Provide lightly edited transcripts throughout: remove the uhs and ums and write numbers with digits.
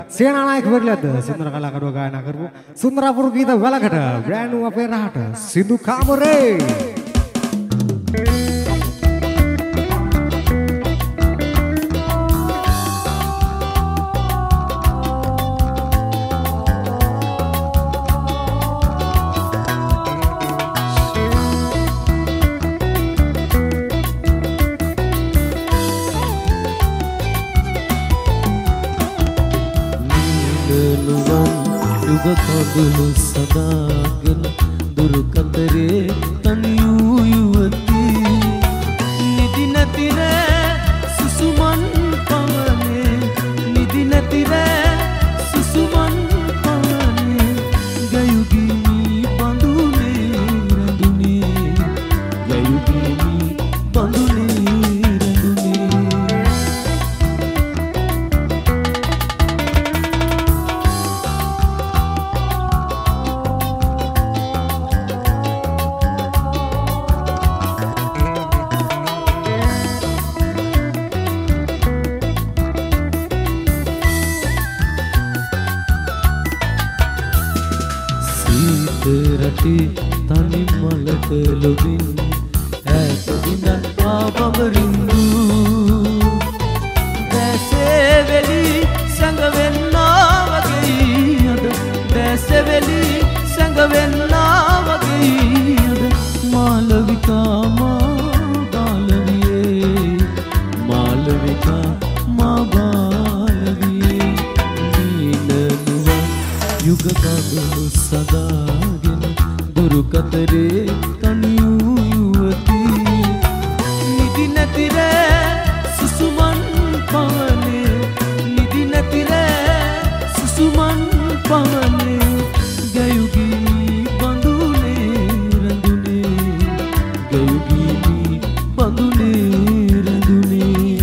सेना नायक වරලද සුන්දර කලාකරුවා ගායනා කරපු සුන්දරපුර ගීත වලකට බ්‍රෑන්ඩ් නිව් අපේ රහට සිදු කාමරේ කඳුළු සදාගෙන දුරු කතරේ තනියූ යුවතී නිදි නැතිර සුසුමන් පවනේ නිදි නැතිර සුසුමන් පවනේ ගයුගිනි බඳුනේ රඳුනේ ගයුගිනි බඳුනේ තනි මලක ලොබින් ඈත දිනන් පාපවරින්දු දැසෙවෙලි සංගවෙන්නා වගේ අද දැසෙවෙලි සංගවෙන්නා වගේ අද මාලවිකා මා බාලවියේ මාලවිකා මා බාලවියේ නීලනුවන් යුග කඳුළු සදා දුරු කතරේ තනියූ යුවතී නිදි නැතිර සුසුමන් පවනේ නිදි නැතිර සුසුමන් පවනේ ගයුගිනි බඳුනේ රඳුනේ ගයුගිනි බඳුනේ රඳුනේ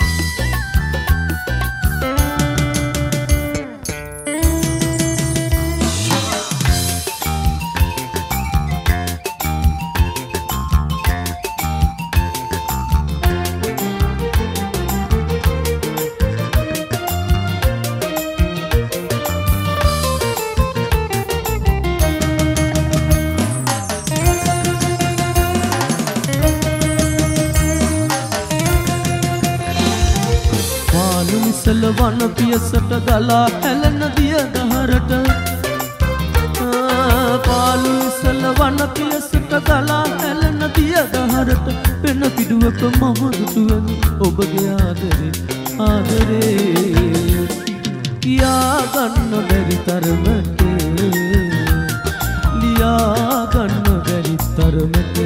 වන පියසට ගලා හැලෙන දිය දහරට පාලු ඉසල වන පියසට ගලා හැලෙන දිය දහරට වෙන පිඩුවක මම දුටුවෙමි ඔබගේ ආදරේ ආදරේ කියා ගන්න බැරි තරමට ලියා ගන්න බැරි තරමට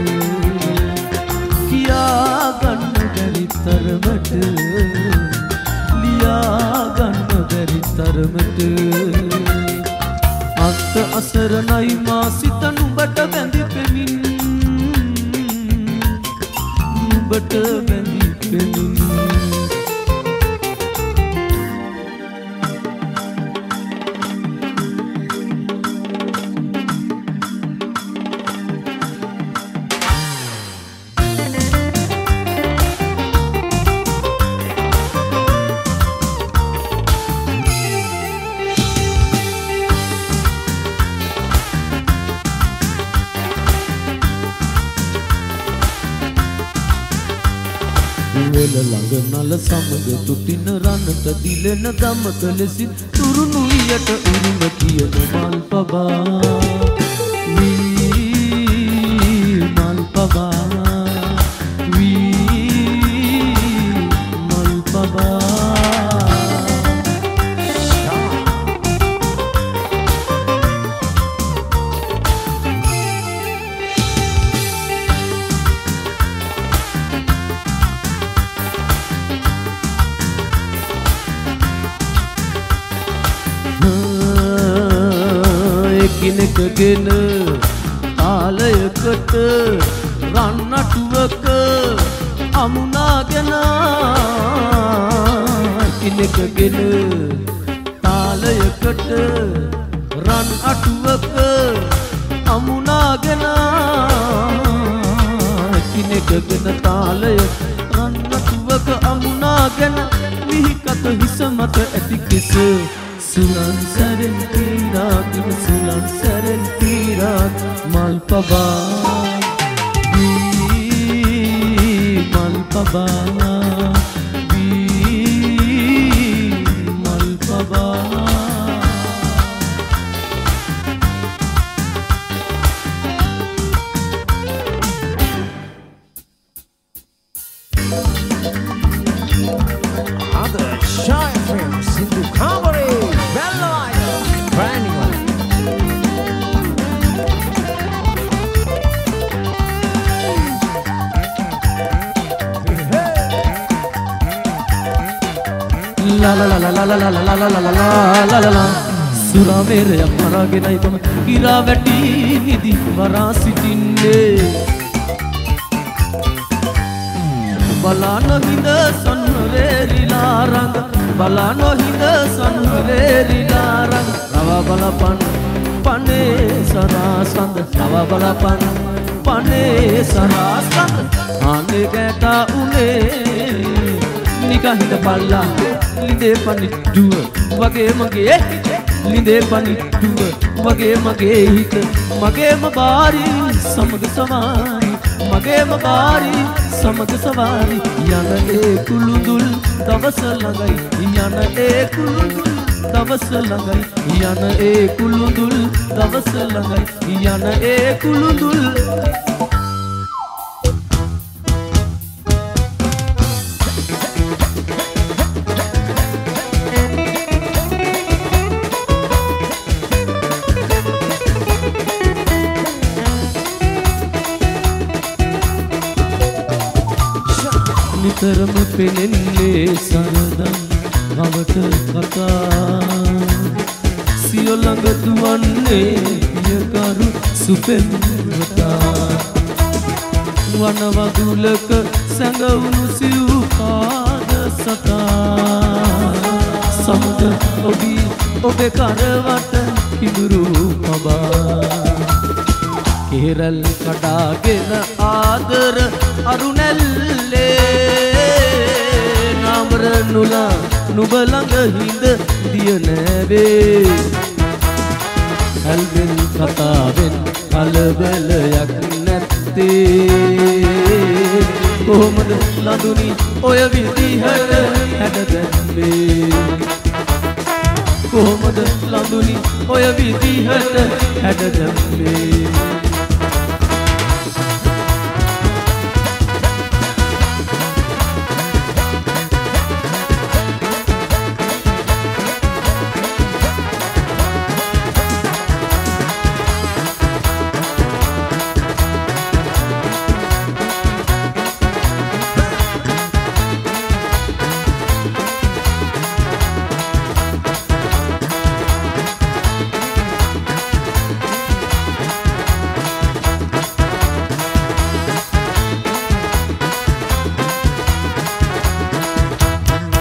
කියා ගන්න බැරි තරමට ගන්න බැරි තරමට අත් අසරණයි මා සිත නුඹට බැඳි පෙමින් නුඹට බැඳි පෙමින් ළඟ නල සමග තුටින රනට දිලෙන දමක ලෙසින් තුරුණු යට උරුම කියන මල් පබා වී මල් පබා වී මල් පබා කිනකගෙන තාලයකට රන්නටුවක අමුණාගෙන කිනකගෙන තාලයකට රන් අටුවක අමුණාගෙන කිනකගෙන තාලය රන්නටුවක අමුණාගෙන මිහිකත හිස මත ඇති කෙස Sulan saren pirat, sulan saren pirat, malpaba, malpaba, malpaba. Other shy films Sindhu Kamari, Bellwether, brand new. La la la la la la la la la la la la la la. Sura mere amaragenai tama kira vati nidi vara sitinne. Balano hinda sanveri larang, balano hinda sanveri larang. Rawa balapan pane sarasand, rawa balapan pane sarasand. Ane keta une nikah hinda palla, linde pani dua, wage mage linde pani dua, wage mage hit, mage mabari samag samari, mage mabari samag savari. Yana kuludul davas lagai, yana kuludul davas lagai, yana kuludul davas lagai, yana kuludul. නිතරම පෙනෙන්නේ සරදම් රවට කතා සිය ළඟ දුවන්නේ පියකරු සුපෙන්වතා වනවදුලක සැඟවුණු සිව් පාද සතා සමුද ඔබී ඔබේ කරවට ඉදුරු පබා කෙරල් කඩාගෙන ආදර අරුණැල්ලේ නාමර නුලා නුඹ ළඟ හිඳ දිය නෑවේ ඇල්වෙන් කතාවෙන් කලබලයක් නැත්තේ කොහොමද ලඳුනි ඔය විදිහට හැඩගැන්වේ කොහොමද ලඳුනි ඔය විදිහට හැඩගැන්වේ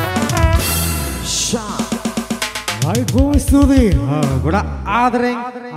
Baik, Bu Studi, gua ada